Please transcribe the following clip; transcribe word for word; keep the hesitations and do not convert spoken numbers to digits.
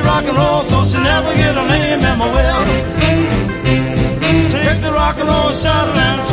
rock and roll so she never get a name in my will. Take the rock and roll shuttle and